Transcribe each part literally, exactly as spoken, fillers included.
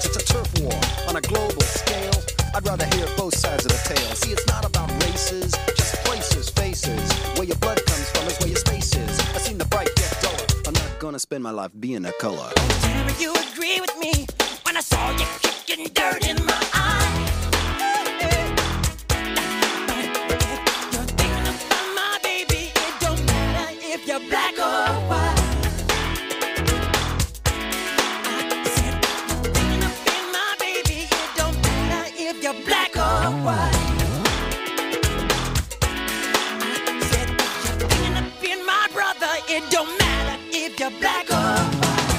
It's a turf war on a global scale. I'd rather hear both sides of the tale. See, it's not about races, just places, faces. Where your blood comes from is where your space is. I've seen the bright get duller. I'm not gonna spend my life being a color. Tell me you agree with me when I saw you kicking dirt in my eye. You're thinking about my baby. It don't matter if you're black or white. I said you're thinking of being my baby. It don't matter if you're black or white. I said you're thinking of being my brother. It don't matter if you're black or white.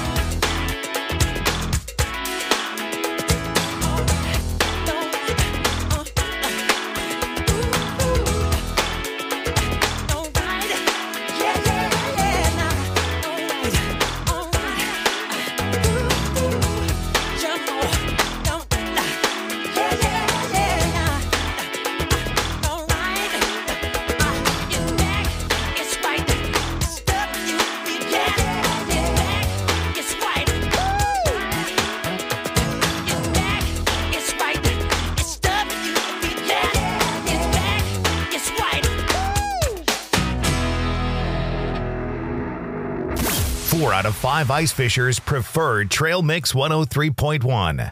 Four out of five ice fishers preferred Trail Mix one oh three point one.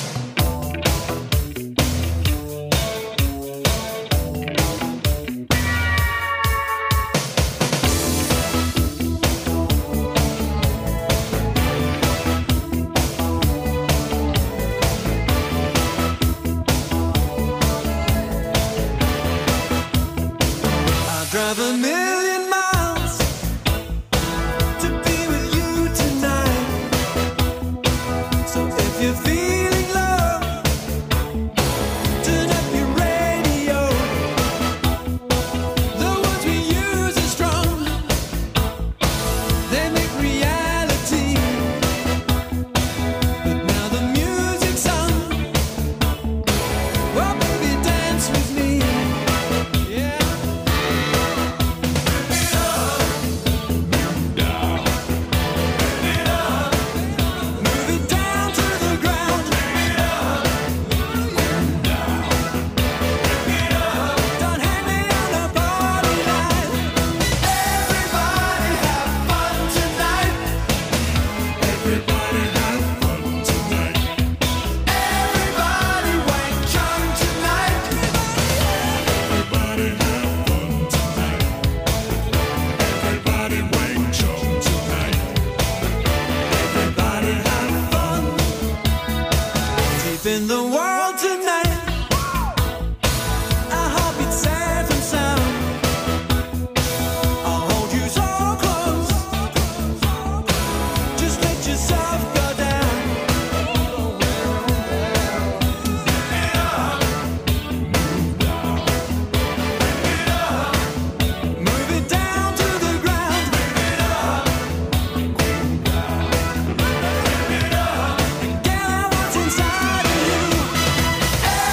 I'll drive a million miles to be with you tonight. So if you're feeling love, turn up your radio. The words we use are strong, they make reality. But now the music's on, well baby dance with me. Yeah. Move it down to the ground. Don't hang me on a party line. Everybody have fun tonight. Everybody have fun tonight. Everybody wake young tonight. Everybody have fun tonight. Everybody wake young tonight. Everybody have fun. Deep in the world tonight. I hope it's safe and sound. I'll hold you so close. Just let yourself go down. Move it down to the ground. Get out what's inside of you.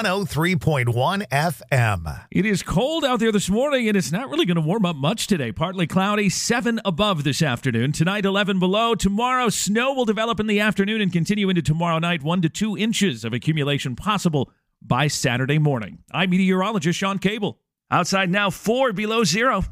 one oh three point one F M. It is cold out there this morning, and it's not really going to warm up much today. Partly cloudy, seven above this afternoon. Tonight, eleven below. Tomorrow, snow will develop in the afternoon and continue into tomorrow night. One to two inches of accumulation possible by Saturday morning. I'm meteorologist Sean Cable. Outside now, four below zero.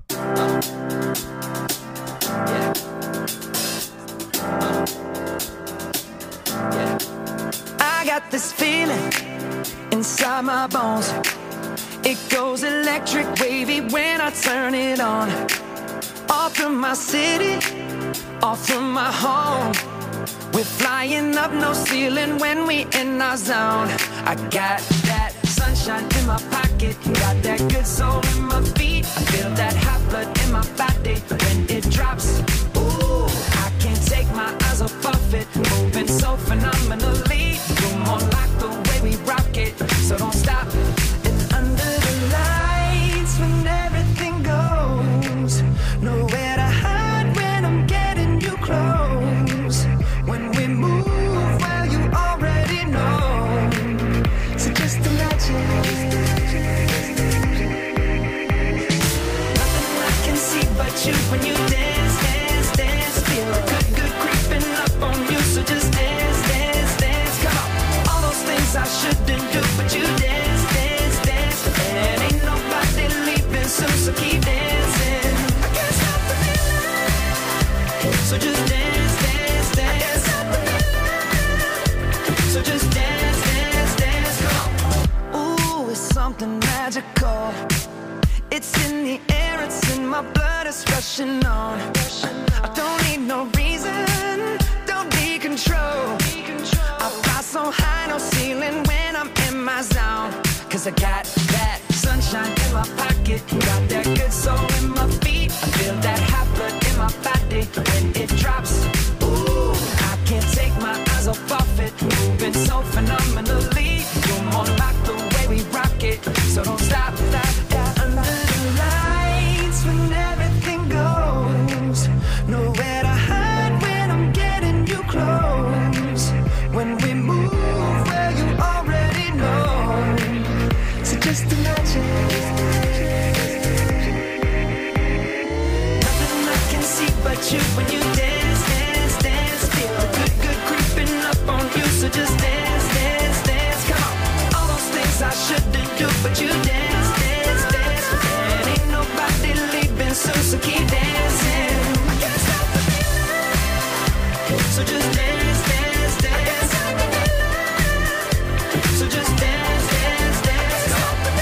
I got this feeling inside my bones. It goes electric wavy when I turn it on. Off from my city, off from my home. We're flying up no ceiling when we in our zone. I got that sunshine in my pocket, got that good soul in my feet. I feel that hot blood in my body when it drops. Ooh, I can't take my eyes off of it, moving so phenomenally. You're more like the way we rock it, so don't stop. And under the lights when everything goes, nowhere to hide when I'm getting you close. When we move, well, you already know. So just imagine. Nothing I can see but you when you dance, dance, dance. Feel good, good creeping up on you. So just dance, dance, dance. Come on. All those things I shouldn't do, but you dance, dance, dance. And ain't nobody leaving soon, so keep dancing. I can't stop the feeling. So just dance, dance, dance. So just dance, dance, dance, come on. Ooh, it's something magical. It's in the air, it's in my blood, it's rushing on. I don't need no reason, don't need control. I fly so high, no ceiling when I'm in my zone. Cause I got that sunshine in my pocket, got that good soul in my feet. I feel that hot blood in my body when it drops. Ooh, I can't take my eyes off of it, moving so phenomenally. You're more like the way we rock it, so don't stop, stop, stop. Under the lights when everything goes, nowhere to hide when I'm getting you close. When we move, well, you already know. So just imagine. Nothing I can see but you when you dance, dance, dance. Feel a good, good creeping up on you. So just dance, dance, dance. Come on. All those things I shouldn't do, but you dance, dance, dance. And ain't nobody leaving soon, so keep dancing. I can't stop the feeling. So just dance, dance, dance. So just dance, dance, dance.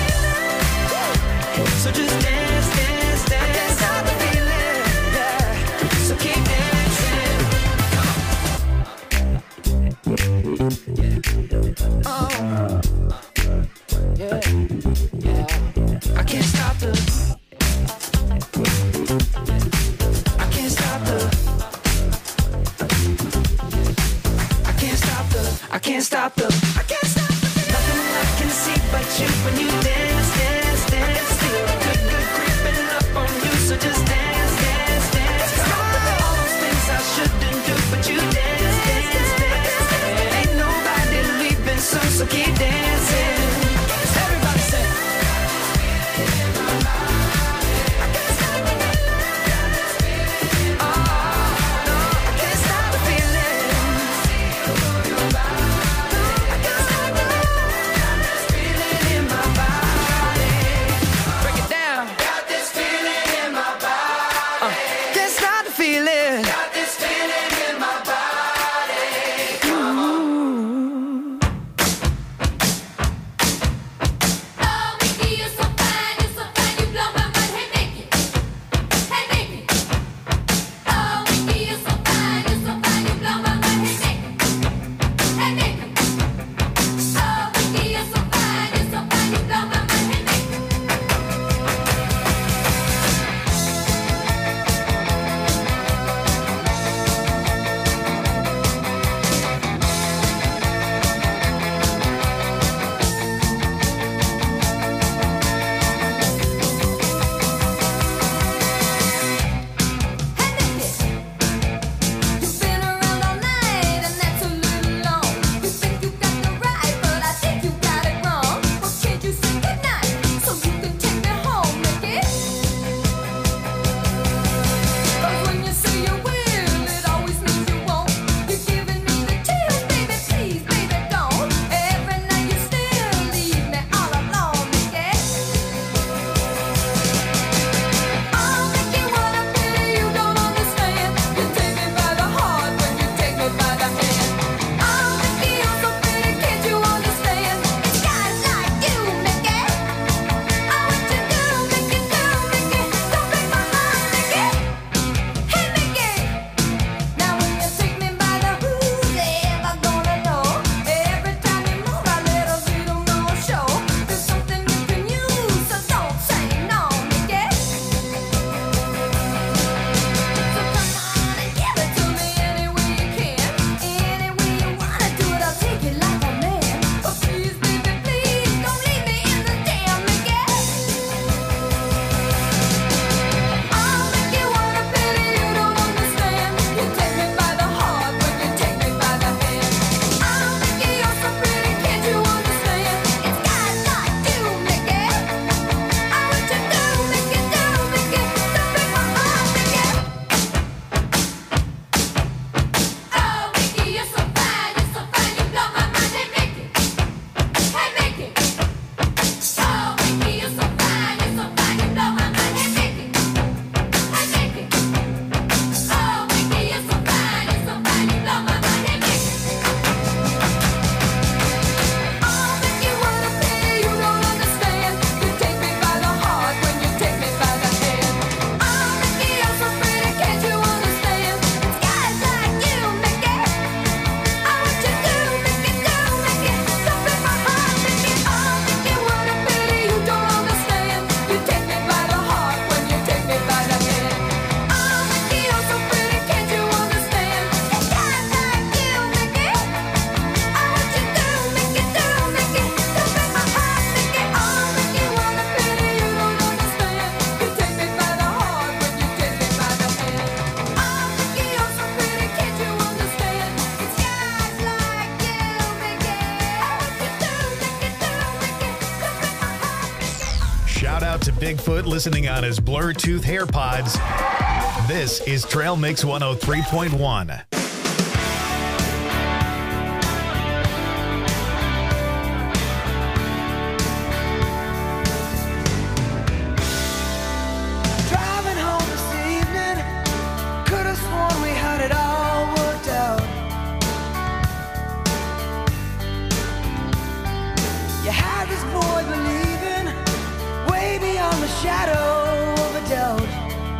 So just dance, dance, dance. I can't stop the feeling, yeah. So keep dancing. Oh, yeah, yeah. I can't stop the. I can't stop the. I can't stop the. I can't stop the. I can't stop the. Nothing I can see but you when you dance, dance, dance. Feel good, good creeping up on you. So just dance, dance, dance. Come on. All those things I shouldn't do, but you dance, dance, dance. And ain't nobody leaving soon, so keep dancing. Everybody say. I can't stop the feeling. Oh, no, I can't stop the feeling. I can't stop the feeling in my body. to Bigfoot listening on his Bluetooth AirPods. This is Trail Mix one oh three point one. Driving home this evening, could have sworn we had it all worked out. You had this boy believing way beyond the shadow of a doubt.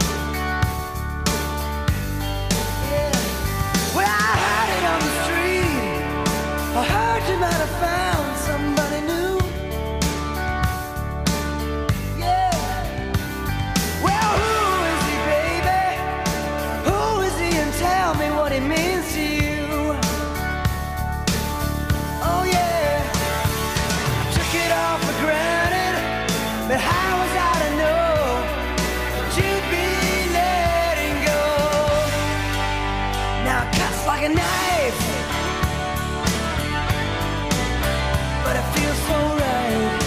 Yeah. Well, I had it on the street. I heard you might have found somebody new. Yeah. Well, who is he, baby? Who is he, and tell me what he means to you? Oh yeah. Took it all for granted, but how was I to know that you'd be letting go? Now it cuts like a knife, but it feels so right.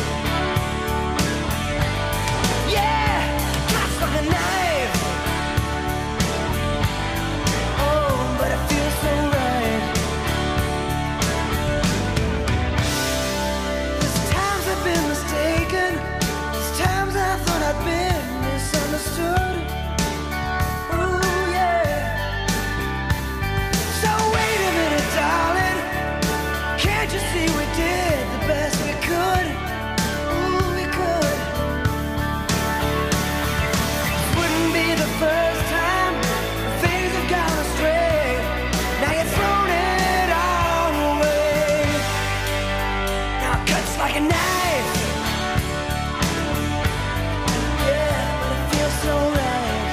Yeah, cuts like a knife. Oh, but it feels so right. There's times I've been mistaken. There's times I thought I'd been misunderstood. Ooh, yeah. So wait a minute, darling. Can't you see we did the best we could? Ooh, we could. This wouldn't be the first time things have gone astray. Now you've thrown it all away. Now it cuts like a knife. Yeah, but it feels so right.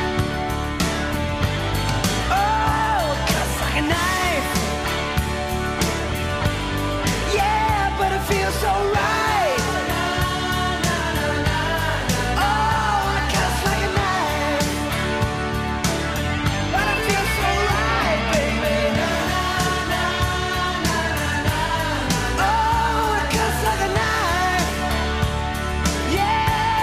Oh, it cuts like a knife. Yeah, but it feels so right. Oh, it cuts like a knife. But it feels so right, baby. Oh, it cuts like a knife. Yeah.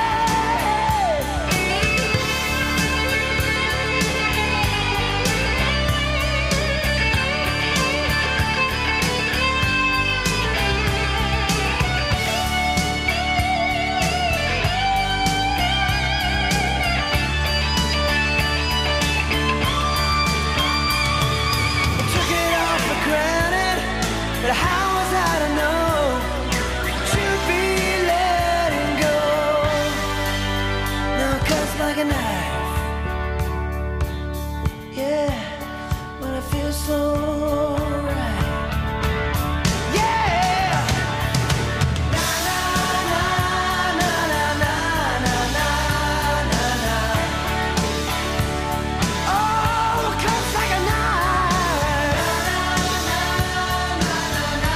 Took it all for granted, but how was I to know that you'd be letting go? Now it cuts like a knife. Yeah, but it feels so right. Yeah. Na na na na na na na na na na. Oh, it cuts like a knife. Na na na na na na.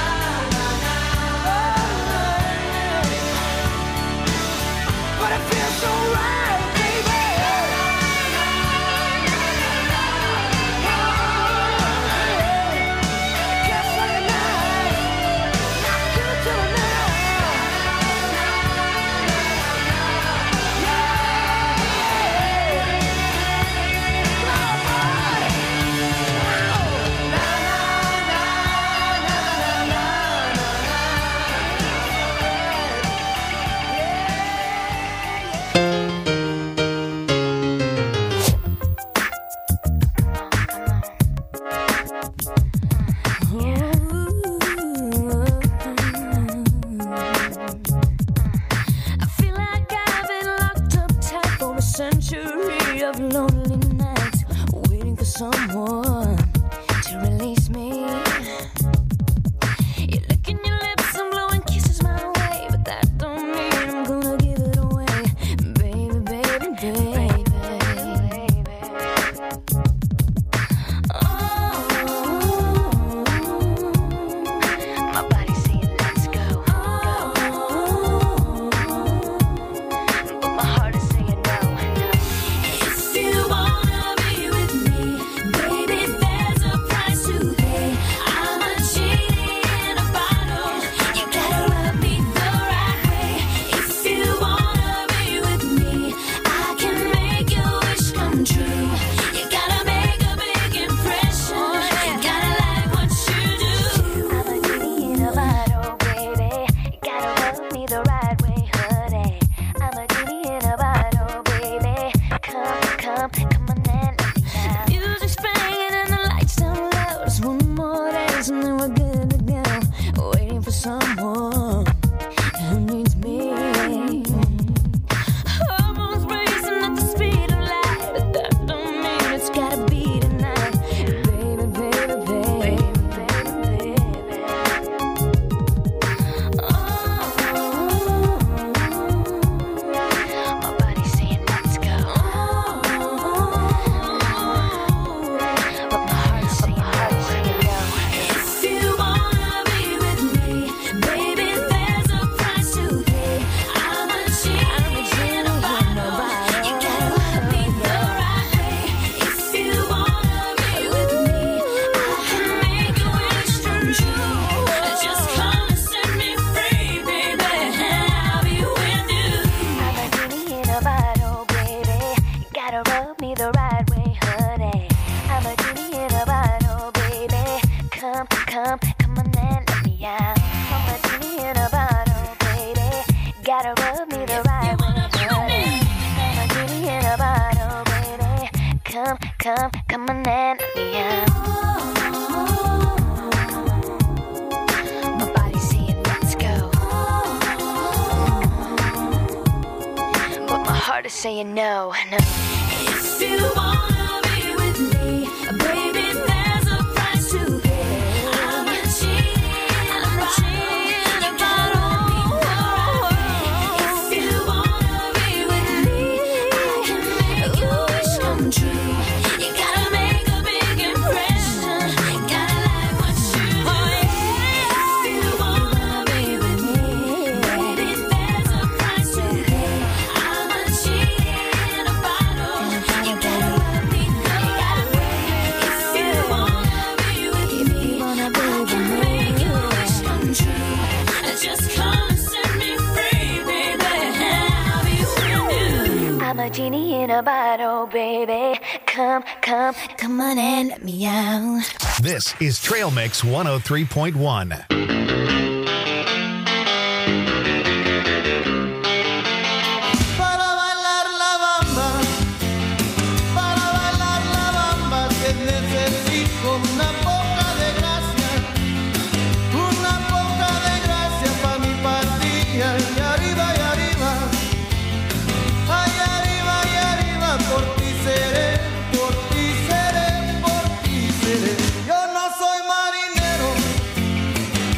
for someone who needs me. Hormones racing at the speed of light, but that don't mean it's gotta be tonight. Baby, baby, baby, baby, baby. Oh, my body's saying let's go. But my heart's saying no. If you wanna be with me, baby, there's a price to pay. I'm a genie in a bottle. You gotta love me the right way. If you wanna be with me, I can make your wish come true. Just come and set me free, baby, and I'll be with you. I'm a genie in a bottle, baby. You gotta rub me the right way, honey. I'm a genie in a bottle, baby. Come, come, come on and let me out. I'm a genie in a bottle, baby. Gotta rub me the right way, honey. I'm a genie in a bottle, baby. Come, come, come on and let me out. My body's saying let's go, but my heart is saying no, no. If you wanna be with me, baby, there's a price to pay. I'm a genie in a bottle. If you wanna be with me, I can make your wish come true. You gotta make a big impression. Gotta like what you do. If you wanna be with me, baby, there's a price to pay. I'm a genie in a bottle. You gotta love me the right way. If you wanna be with me, I can make your wish come true. Just come and set me free, baby, and I'll be with you. I'm a genie in a bottle, baby. Come, come, come on and let me out. This is Trail Mix one oh three point one. Para bailar la bamba, para bailar la bamba, que necesito una poca de gracia, una poca de gracia pa' mi partida. Y arriba, y arriba, ay, arriba, y arriba, por ti seré, por ti seré, por ti seré. Yo no soy marinero,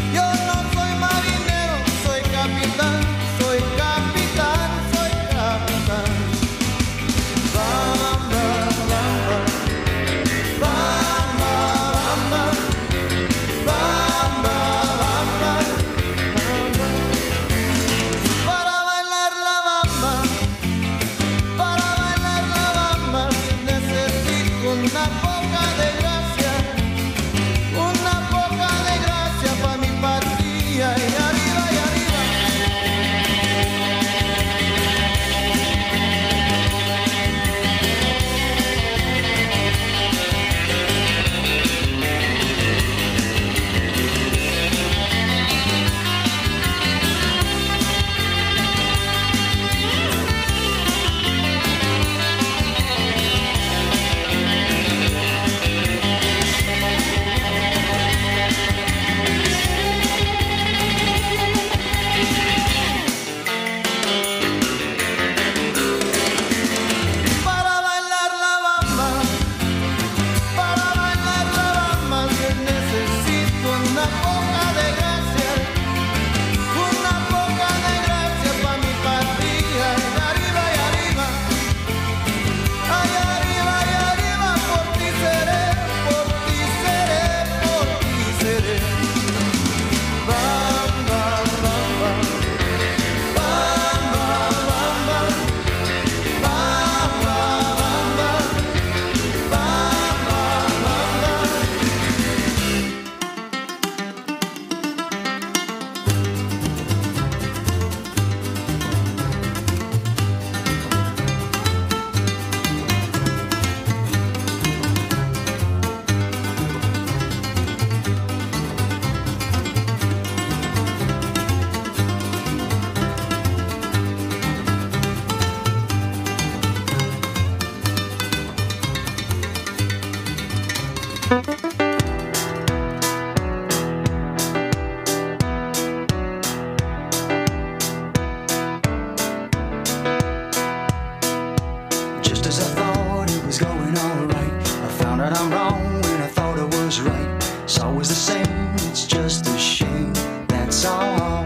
just a shame, that's all.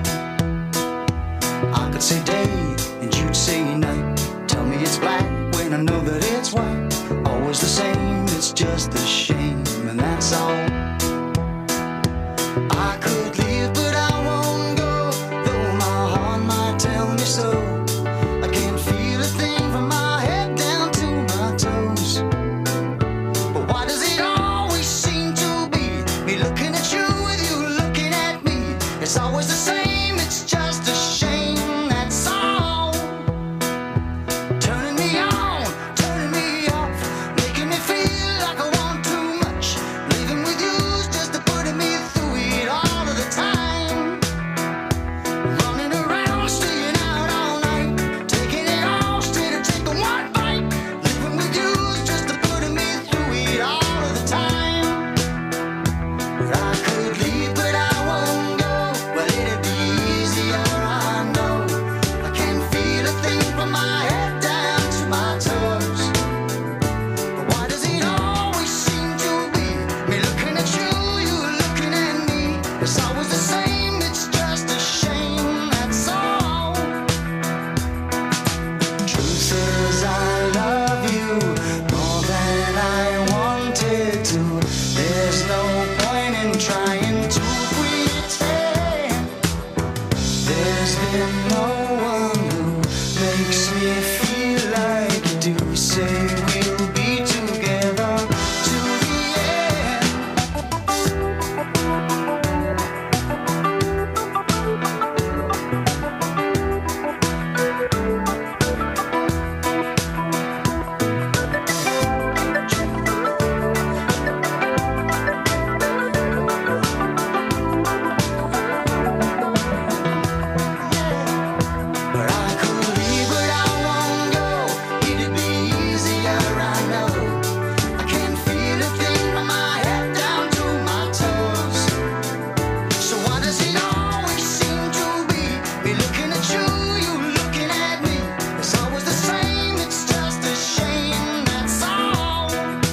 I could say day and you'd say night. Tell me it's black when I know that it's white. Always the same, it's just a shame, and that's all. I could leave, but I won't go, though my heart might tell me so. I can't feel a thing from my head down to my toes. But why does it always seem to be me looking at you with you looking at me? It's always the same, it's just a shame, that's all. Turning me on, turning me off, making me feel like I want too much. Living with you's just a putting me through it all of the time. Running around, staying out all night, taking it all straight to take the one bite. Living with you's just a putting me through it all of the time. But I could leave, but I won't go. Well, it'd be easier, I know. I can't feel a thing from my head down to my toes. But why does it always seem to be me looking at you, you looking at me? It's always the same, it's just a shame, that's all. Truth is I love you more than I wanted to. There's no point in trying to pretend. There's been no one who makes me feel like you do. Say we'll be together to the end. But I could leave, but I won't go. It'd be easier, I know. I can't feel a thing from my head down to my toes. So why does it always seem to be me looking at you, you looking at me? It's always the same, it's just a shame, that's all.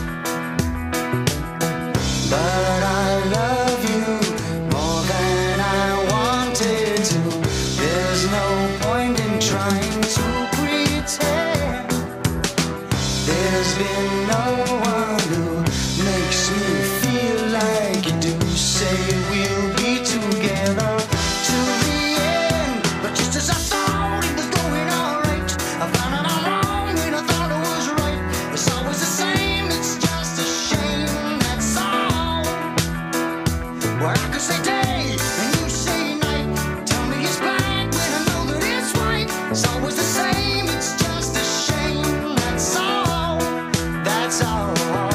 But I love you more than I wanted to. There's no point in trying to pretend. There's been no one who makes me feel like you do. Say we'll be together to the end. But just as I thought it was going alright, I found out I'm wrong when I thought it was right. It's always the same, it's just a shame, that's all. Well, I could say day and you say night. Tell me it's black when I know that it's white. It's always the same, it's just a shame, that's all. That's all.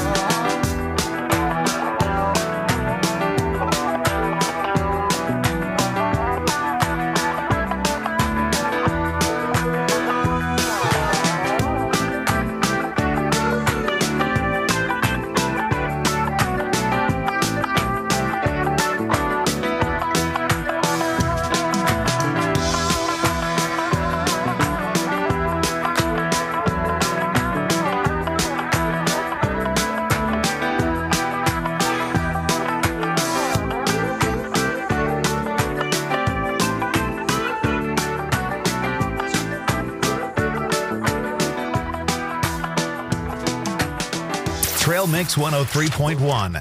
Trail Mix one oh three point one.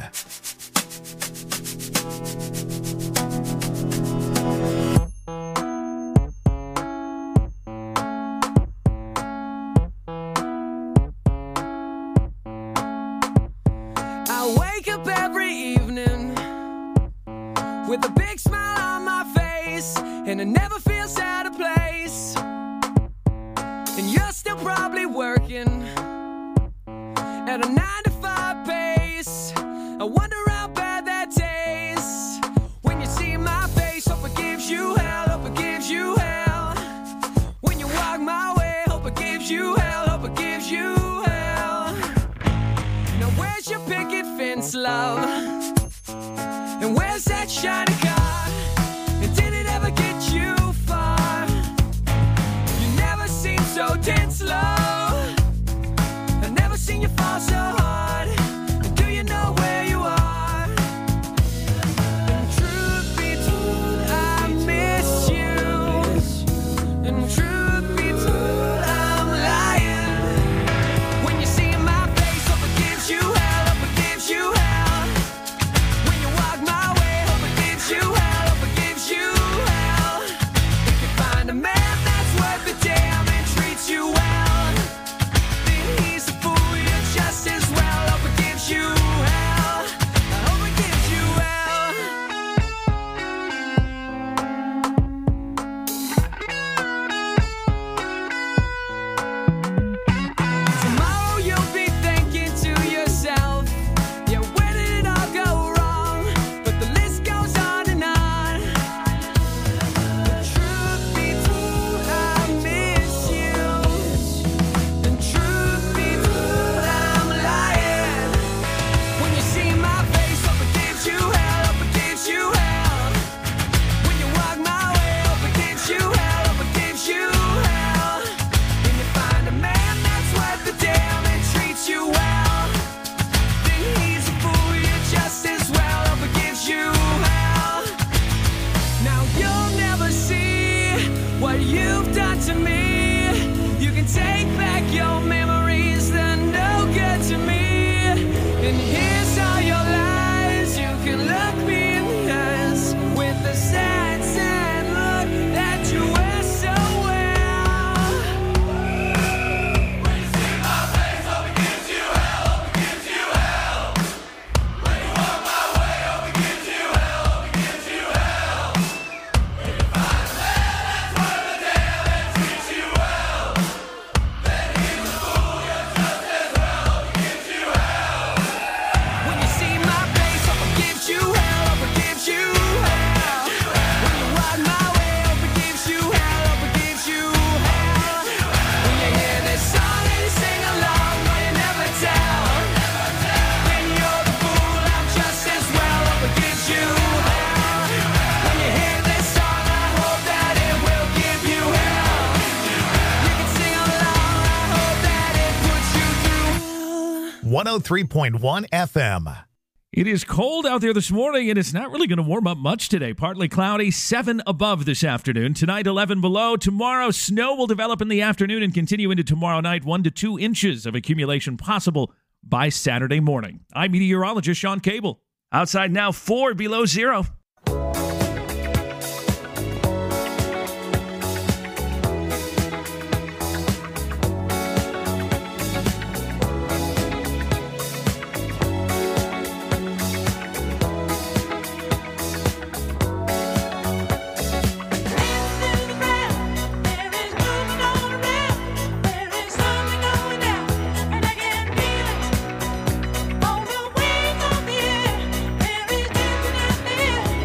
I wake up every evening with a big smile on my face, and it never feels out of place. And you're still probably working at a nine to five pace. I wonder how bad that tastes when you see my face. Hope it gives you hell, hope it gives you hell. When you walk my way, hope it gives you hell, hope it gives you hell. Now where's your picket fence, love? And where's that shiny car? And did it ever get you far? You never seem so tense, love. I've never seen you fall so hard. And do you know where you are? And truth be you've done to me. You can take back your memories, they're no good to me. And here's all your lies. You can look me in the eyes with the sad, sad look that you wear so well. When you see my face, hope it gives you hell, hope it gives you hell. When you walk my way, hope it gives you hell, hope it gives you hell. When you find a man that's worth the damn and treats you well, then he's a fool, you're just as well, hope it gives you hell. When you see my face, hope it gives you hell, hope it gives you hell. When you walk my way, hope it gives you hell, hope it gives you hell. When you hear this song and you sing along, no, you never tell. When you're the fool, I'm just as well, hope it gives you hell. When you hear this song, I hope that it will give you hell. You can sing along, I hope that it puts you through hell. one oh three point one F M. It is cold out there this morning, and it's not really going to warm up much today. Partly cloudy, seven above this afternoon. Tonight, eleven below. Tomorrow, snow will develop in the afternoon and continue into tomorrow night. One to two inches of accumulation possible by Saturday morning. I'm meteorologist Sean Cable. Outside now, four below zero. There is something going down, and I can feel it. On the wings of the air, there is dancing in the air.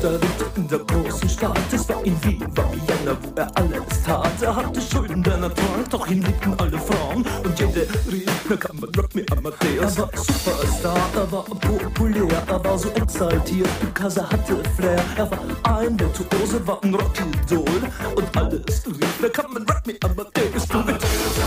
Bruder lebte in der großen Stadt. Es war in Wien, war Vienna, wo er alles tat. Er hatte Schulden, der Natur, doch ihn liebten alle Frauen. Und jede rief, na kann man Rock Me Amadeus. Er war Superstar, er war populär, er war so exaltiert, because er hatte Flair. Er war ein Virtuose, war ein Rockidol. Und alles rief, na kann man Rock Me Amadeus. Du mit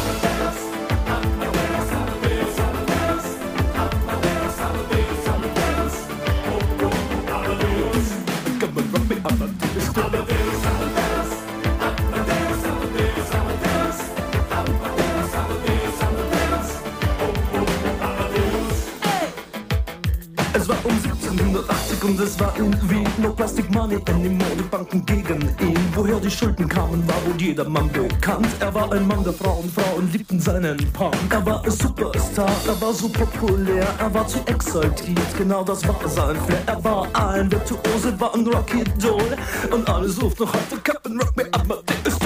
Es war um siebzehnhundertachtzig und es war in Wien. No Plastic Money anymore, die Banken gegen ihn. Woher die Schulden kamen, war wohl jedermann bekannt. Er war ein Mann der Frauen, Frauen liebten seinen Punk. Er war ein Superstar, er war so populär, er war zu exaltiert, genau das war sein Flair. Er war ein Virtuose, war ein Rockidol. Und alle suchten noch heute Captain Rock Me Amadeus.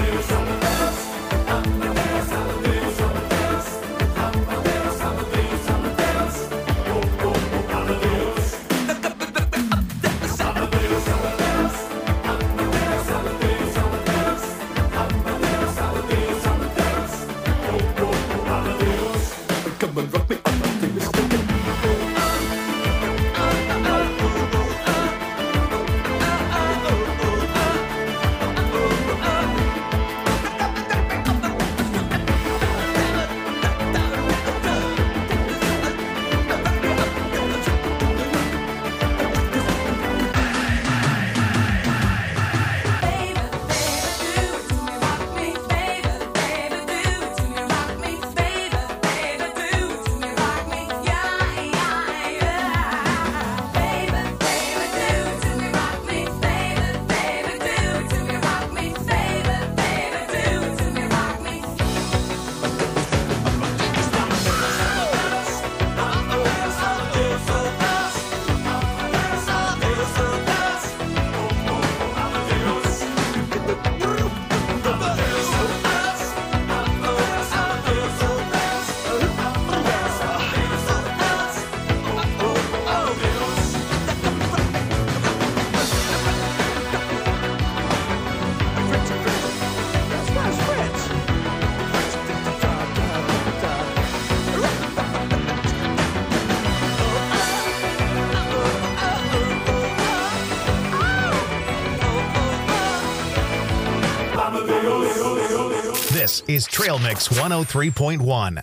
This is Trail Mix one oh three point one.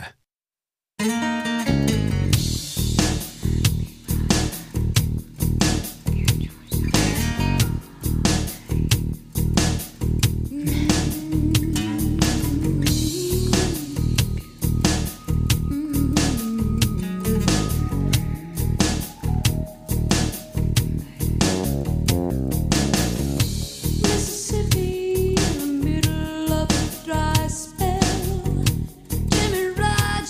Mississippi, in the middle of a dry spell. Jimmy Ride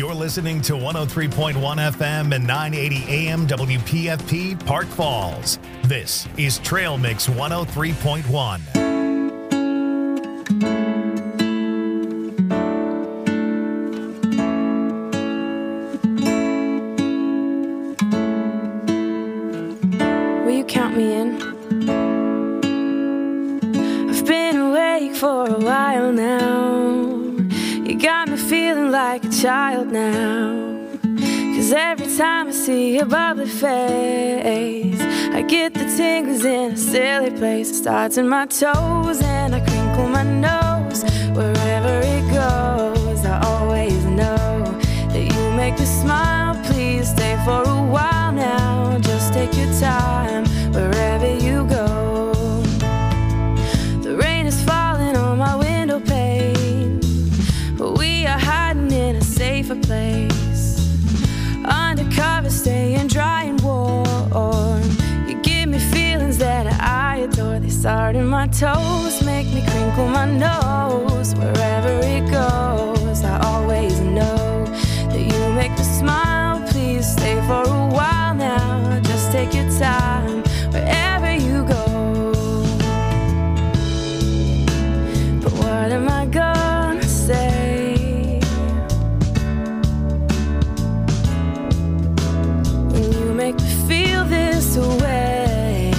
You're listening to one oh three point one F M and nine eighty A M W P F P Park Falls. This is Trail Mix one oh three point one. Will you count me in? I've been awake for a while now. You got me feeling like a child now. Cause every time I see your bubbly face, I get the tingles in a silly place. It starts in my toes and I crinkle my nose. Wherever it goes, I always know that you make me smile. Please stay for a while now. Just take your time wherever you go. The rain is falling on my window pane, but we are hiding in a safer place. Undercover, staying dry and warm. You give me feelings that I adore. They start in my toes, make me crinkle my nose. Wherever it goes, I always know that you make me smile. Please stay for a while now. Just take your time wherever you go. But what am I gonna say? Make me feel this way.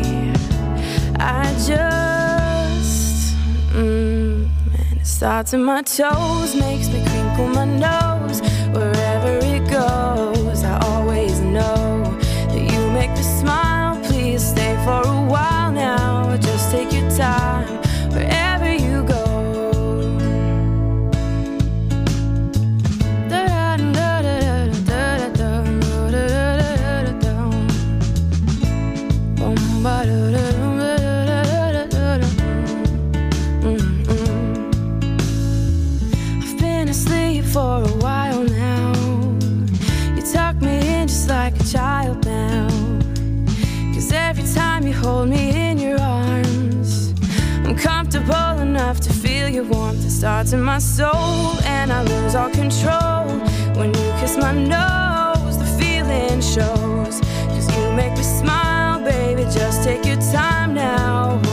I just mm, and it starts in my toes, makes me crinkle my nose. Wherever it goes, I always know that you make me smile. Please stay for a while now. Just take your time wherever you go. I've been asleep for a while now. You tuck me in just like a child now. Cause every time you hold me in your arms, I'm comfortable enough to feel your warmth. It starts in my soul and I lose all control. When you kiss my nose, the feeling shows. Cause you make me smile, baby, just take your time now.